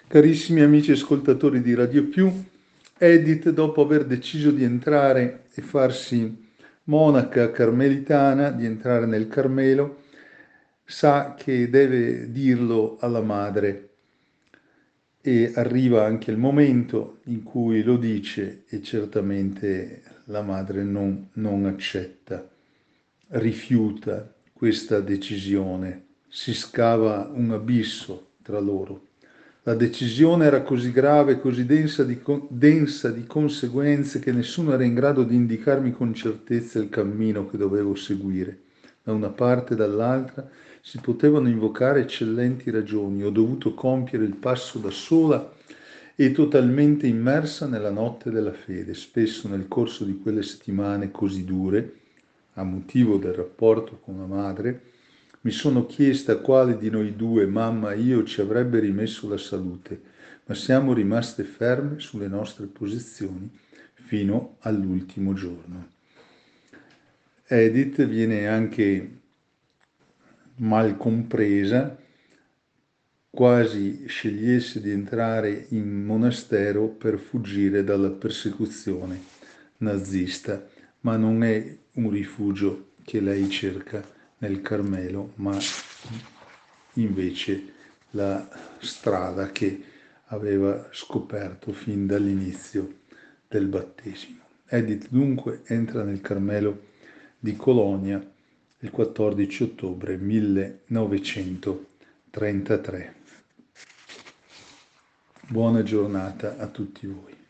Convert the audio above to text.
Carissimi amici ascoltatori di Radio Più, Edith, dopo aver deciso di entrare e farsi monaca carmelitana, di entrare nel Carmelo, sa che deve dirlo alla madre e arriva anche il momento in cui lo dice e certamente la madre non accetta, rifiuta questa decisione, si scava un abisso tra loro. La decisione era così grave, così densa di conseguenze che nessuno era in grado di indicarmi con certezza il cammino che dovevo seguire. Da una parte e dall'altra si potevano invocare eccellenti ragioni. Ho dovuto compiere il passo da sola e totalmente immersa nella notte della fede. Spesso nel corso di quelle settimane così dure, a motivo del rapporto con la madre, mi sono chiesta quale di noi due, mamma e io, ci avrebbe rimesso la salute, ma siamo rimaste ferme sulle nostre posizioni fino all'ultimo giorno. Edith viene anche mal compresa, quasi scegliesse di entrare in monastero per fuggire dalla persecuzione nazista, ma non è un rifugio che lei cerca nel Carmelo, ma invece la strada che aveva scoperto fin dall'inizio del battesimo. Edith dunque entra nel Carmelo di Colonia il 14 ottobre 1933. Buona giornata a tutti voi.